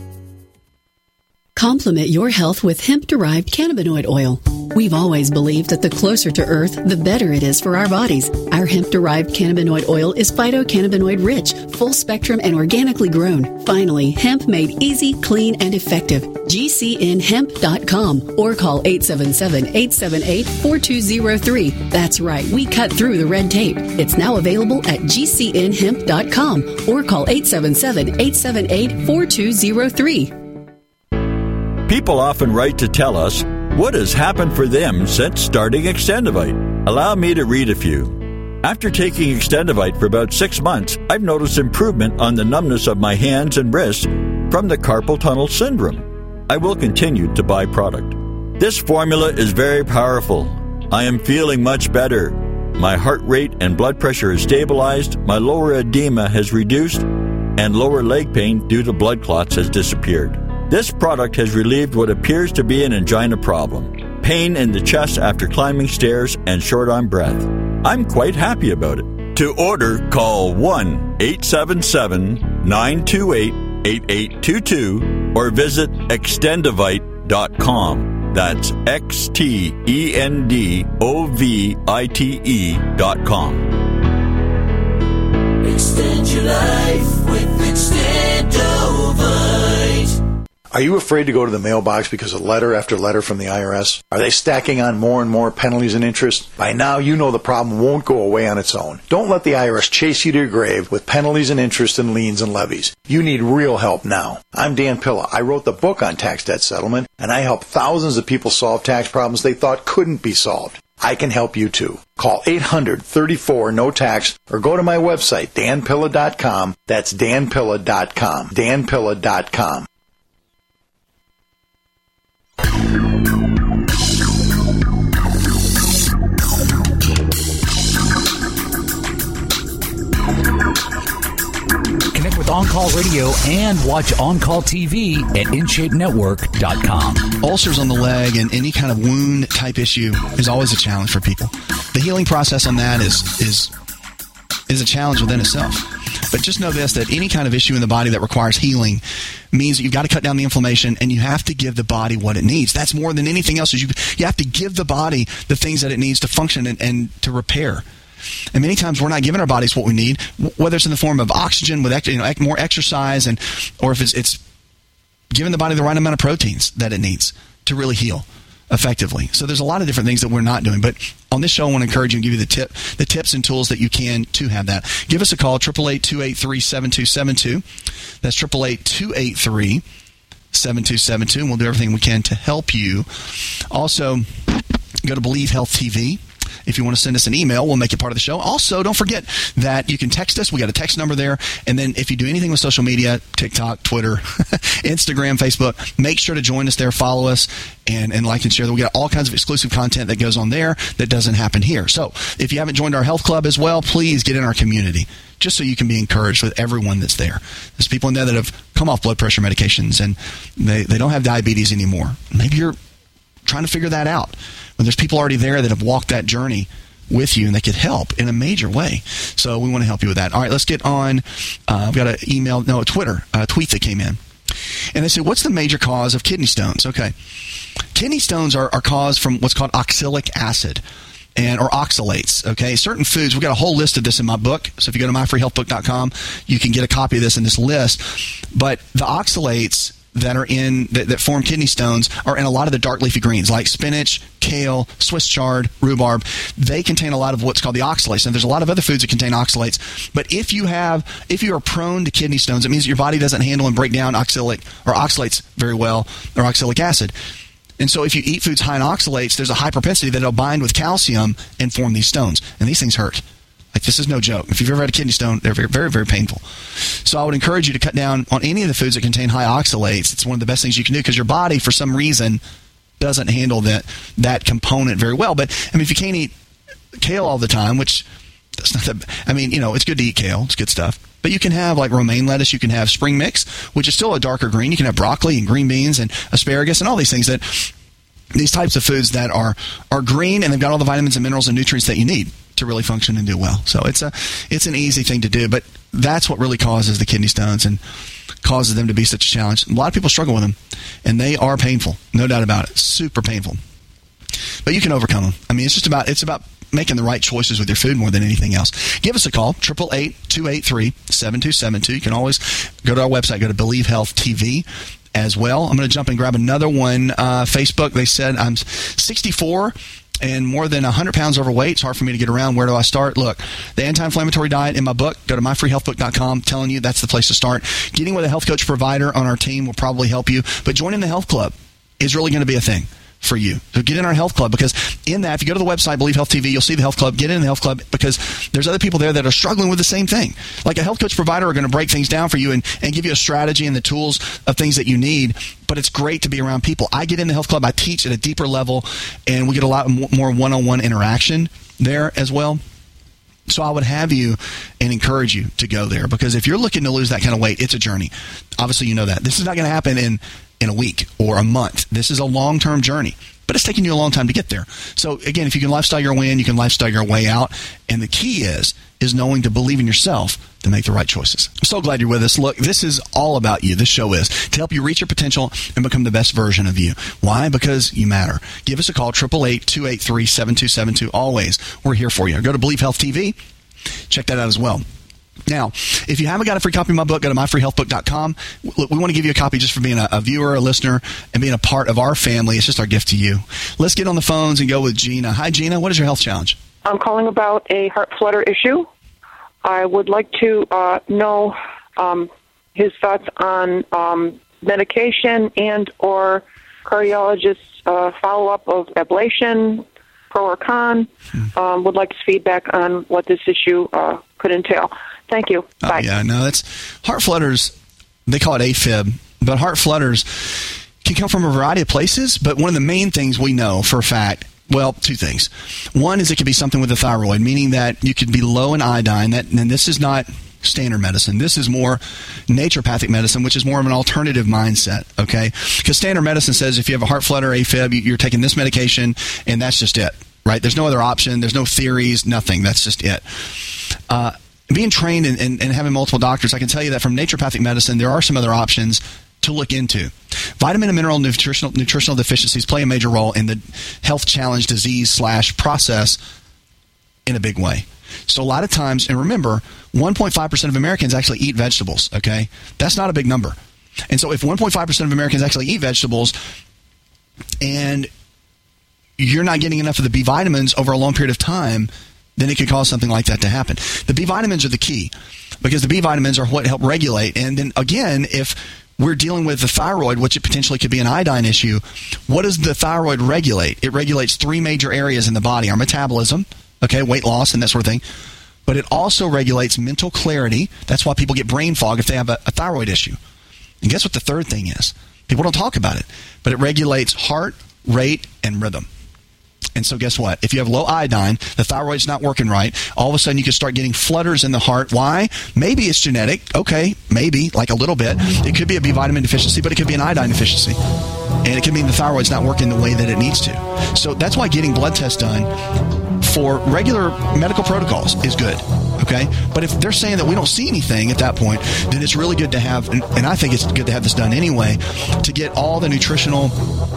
Complement your health with hemp-derived cannabinoid oil. We've always believed that the closer to Earth, the better it is for our bodies. Our hemp-derived cannabinoid oil is phytocannabinoid rich, full spectrum, and organically grown. Finally, hemp made easy, clean, and effective. G C N hemp dot com or call eight seven seven, eight seven eight, four two zero three. That's right, we cut through the red tape. It's now available at G C N hemp dot com or call eight seven seven, eight seven eight, four two zero three. People often write to tell us what has happened for them since starting Extendivite. Allow me to read a few. After taking Extendivite for about six months, I've noticed improvement on the numbness of my hands and wrists from the carpal tunnel syndrome. I will continue to buy product. This formula is very powerful. I am feeling much better. My heart rate and blood pressure is stabilized, my lower edema has reduced, and lower leg pain due to blood clots has disappeared. This product has relieved what appears to be an angina problem, pain in the chest after climbing stairs, and short on breath. I'm quite happy about it. To order, call one eight seven seven, nine two eight, eight eight two two or visit extendivite dot com. That's X T E N D O V I T E dot com. Extend your life with Extendovite. Are you afraid to go to the mailbox because of letter after letter from the I R S? Are they stacking on more and more penalties and interest? By now, you know the problem won't go away on its own. Don't let the I R S chase you to your grave with penalties and interest and liens and levies. You need real help now. I'm Dan Pilla. I wrote the book on tax debt settlement, and I help thousands of people solve tax problems they thought couldn't be solved. I can help you too. Call eight hundred, thirty-four, no tax or go to my website, dan pilla dot com. That's dan pilla dot com. dan pilla dot com. Connect with On-Call Radio and watch On-Call T V at in shape network dot com. Ulcers on the leg and any kind of wound type issue is always a challenge for people. The healing process on that is is is a challenge within itself. But just know this, that any kind of issue in the body that requires healing means that you've got to cut down the inflammation and you have to give the body what it needs. That's more than anything else. Is you, you have to give the body the things that it needs to function and, and to repair. And many times we're not giving our bodies what we need, whether it's in the form of oxygen with you know, more exercise, and or if it's, it's giving the body the right amount of proteins that it needs to really heal effectively. So there's a lot of different things that we're not doing. But on this show, I want to encourage you and give you the tip, the tips and tools that you can to have that. Give us a call, eight eight eight, two eight three, seven two seven two. That's eight eight eight, two eight three, seven two seven two, and we'll do everything we can to help you. Also, go to Believe Health T V. If you want to send us an email, we'll make it part of the show. Also, don't forget that you can text us. We got a text number there. And then if you do anything with social media, TikTok, Twitter, Instagram, Facebook, make sure to join us there, follow us, and, and like and share. We got all kinds of exclusive content that goes on there that doesn't happen here. So if you haven't joined our health club as well, please get in our community just so you can be encouraged with everyone that's there. There's people in there that have come off blood pressure medications and they, they don't have diabetes anymore. Maybe you're trying to figure that out. But there's people already there that have walked that journey with you and they could help in a major way. So we want to help you with that. All right, let's get on. Uh, I've got an email, no, a Twitter, a tweet that came in. And they said, what's the major cause of kidney stones? Okay. Kidney stones are, are caused from what's called oxalic acid. And or oxalates, okay? Certain foods, we've got a whole list of this in my book. So if you go to my free health book dot com, you can get a copy of this in this list. But the oxalates that are in that, that form kidney stones are in a lot of the dark leafy greens like spinach, kale, Swiss chard, rhubarb. They contain a lot of what's called the oxalates. And there's a lot of other foods that contain oxalates. But if you have, if you are prone to kidney stones, it means that your body doesn't handle and break down oxalic or oxalates very well, or oxalic acid. And so if you eat foods high in oxalates, there's a high propensity that it'll bind with calcium and form these stones. And these things hurt. Like, this is no joke. If you've ever had a kidney stone, they're very, very, very painful. So I would encourage you to cut down on any of the foods that contain high oxalates. It's one of the best things you can do because your body, for some reason, doesn't handle that that component very well. But, I mean, if you can't eat kale all the time, which that's not that, I mean, you know, it's good to eat kale. It's good stuff. But you can have, like, romaine lettuce. You can have spring mix, which is still a darker green. You can have broccoli and green beans and asparagus and all these things that, these types of foods that are, are green and they've got all the vitamins and minerals and nutrients that you need to really function and do well. So it's a it's an easy thing to do, but that's what really causes the kidney stones and causes them to be such a challenge. A lot of people struggle with them, and they are painful, no doubt about it, super painful. But you can overcome them. I mean, it's just about it's about making the right choices with your food more than anything else. Give us a call, eight eight eight, two eight three, seven two seven two. You can always go to our website, go to Believe Health T V as well. I'm going to jump and grab another one. Uh, Facebook, they said I'm sixty-four and more than one hundred pounds overweight. It's hard for me to get around. Where do I start? Look, the anti-inflammatory diet in my book, go to my free health book dot com. I'm telling you, that's the place to start. Getting with a health coach provider on our team will probably help you. But joining the health club is really going to be a thing for you. So get in our health club, because in that, if you go to the website, Believe Health T V, you'll see the health club. Get in the health club because there's other people there that are struggling with the same thing. Like a health coach provider are going to break things down for you and, and give you a strategy and the tools of things that you need. But it's great to be around people. I get in the health club. I teach at a deeper level, and we get a lot more one-on-one interaction there as well. So I would have you and encourage you to go there, because if you're looking to lose that kind of weight, it's a journey. Obviously, you know that. This is not going to happen in in a week or a month. This is a long-term journey, but it's taking you a long time to get there. So again, if you can lifestyle your way in, you can lifestyle your way out. And the key is, is knowing to believe in yourself to make the right choices. I'm so glad you're with us. Look, this is all about you. This show is to help you reach your potential and become the best version of you. Why? Because you matter. Give us a call, eight eight eight, two eight three, seven two seven two. Always, we're here for you. Go to Believe Health T V. Check that out as well. Now, if you haven't got a free copy of my book, go to my free health book dot com. Look, we want to give you a copy just for being a, a viewer, a listener, and being a part of our family. It's just our gift to you. Let's get on the phones and go with Gina. Hi, Gina. What is your health challenge? I'm calling about a heart flutter issue. I would like to uh, know um, his thoughts on um, medication and or cardiologist uh, follow-up of ablation, pro or con. Hmm. Um, would like his feedback on what this issue uh, could entail. Thank you. Oh, Bye. Yeah, no, that's heart flutters. They call it AFib, but heart flutters can come from a variety of places. But one of the main things we know for a fact, well, two things. One is it could be something with the thyroid, meaning that you could be low in iodine. That, and this is not standard medicine. This is more naturopathic medicine, which is more of an alternative mindset, okay? Because standard medicine says if you have a heart flutter, AFib, you're taking this medication, and that's just it, right? There's no other option. There's no theories, nothing. That's just it. Uh, being trained and, and, and having multiple doctors, I can tell you that from naturopathic medicine, there are some other options to look into. Vitamin and mineral nutritional nutritional deficiencies play a major role in the health challenge disease slash process in a big way. So a lot of times, and remember, one point five percent of Americans actually eat vegetables, okay? That's not a big number. And so if one point five percent of Americans actually eat vegetables and you're not getting enough of the B vitamins over a long period of time, then it could cause something like that to happen. The B vitamins are the key because the B vitamins are what help regulate. And then again, if we're dealing with the thyroid, which it potentially could be an iodine issue, what does the thyroid regulate? It regulates three major areas in the body: our metabolism, okay, weight loss and that sort of thing. But it also regulates mental clarity. That's why people get brain fog if they have a, a thyroid issue. And guess what the third thing is? People don't talk about it, but it regulates heart rate and rhythm. And so guess what? If you have low iodine, the thyroid's not working right, all of a sudden you can start getting flutters in the heart. Why? Maybe it's genetic. Okay, maybe, like a little bit. It could be a B vitamin deficiency, but it could be an iodine deficiency. And it could mean the thyroid's not working the way that it needs to. So that's why getting blood tests done for regular medical protocols is good. Okay? But if they're saying that we don't see anything at that point, then it's really good to have, and, and I think it's good to have this done anyway, to get all the nutritional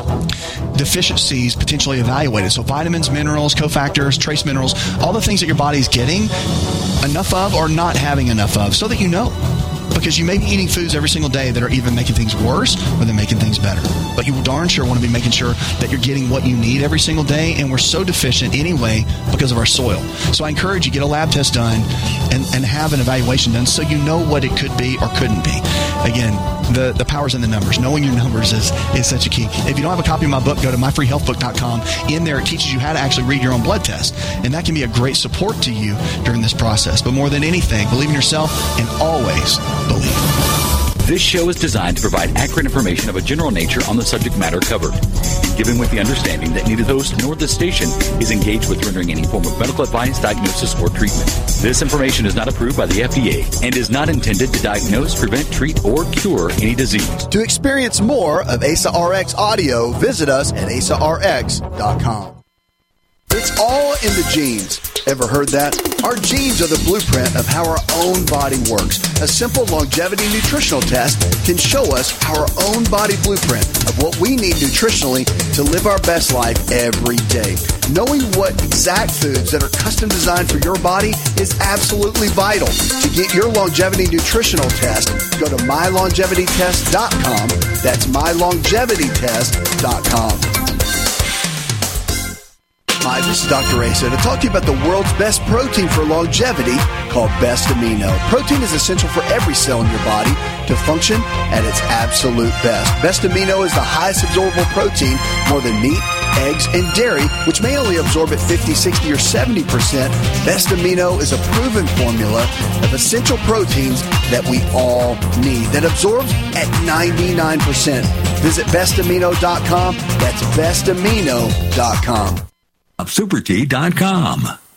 deficiencies potentially evaluated. So vitamins, minerals, cofactors, trace minerals, all the things that your body's getting enough of or not having enough of, so that you know. Because you may be eating foods every single day that are either making things worse or they're making things better. But you darn sure want to be making sure that you're getting what you need every single day, and we're so deficient anyway because of our soil. So I encourage you, get a lab test done and, and have an evaluation done so you know what it could be or couldn't be. Again, the, the power's in the numbers. Knowing your numbers is, is such a key. If you don't have a copy of my book, go to my free health book dot com. In there, it teaches you how to actually read your own blood test. And that can be a great support to you during this process. But more than anything, believe in yourself and always believe. This show is designed to provide accurate information of a general nature on the subject matter covered, given with the understanding that neither the host nor the station is engaged with rendering any form of medical advice, diagnosis, or treatment. This information is not approved by the F D A and is not intended to diagnose, prevent, treat, or cure any disease. To experience more of A S A R X audio, visit us at A S A R X dot com. It's all in the genes. Ever heard that? Our genes are the blueprint of how our own body works. A simple longevity nutritional test can show us our own body blueprint of what we need nutritionally to live our best life every day. Knowing what exact foods that are custom designed for your body is absolutely vital. To get your longevity nutritional test, go to my longevity test dot com. That's my longevity test dot com. Hi, this is Doctor Asa to talk to you about the world's best protein for longevity called Best Amino. Protein is essential for every cell in your body to function at its absolute best. Best Amino is the highest absorbable protein, more than meat, eggs, and dairy, which may only absorb at fifty, sixty, or seventy percent. Best Amino is a proven formula of essential proteins that we all need that absorbs at ninety-nine percent. Visit best amino dot com. That's best amino dot com. Super Tea dot com.